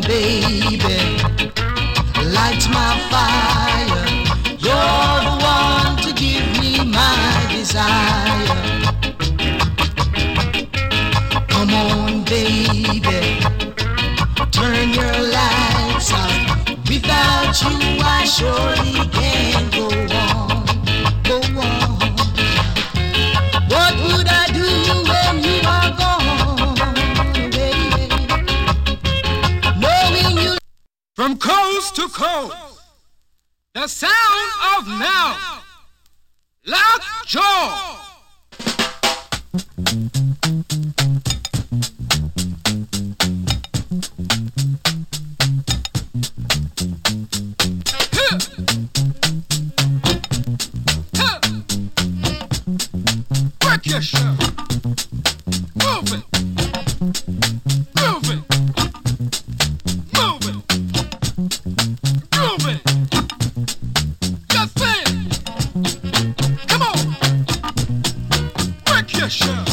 baby, light my fire. You're the one to give me my desire. Come on, baby, turn your lights out. Without you, I surely can't go on, go on. What would I do when you are gone, baby? Knowing you from coast to coast, the sound of now, Lockjaw. Work your show. Move it. Move it. Move it. Move it. Just say it. Come on. Work your show.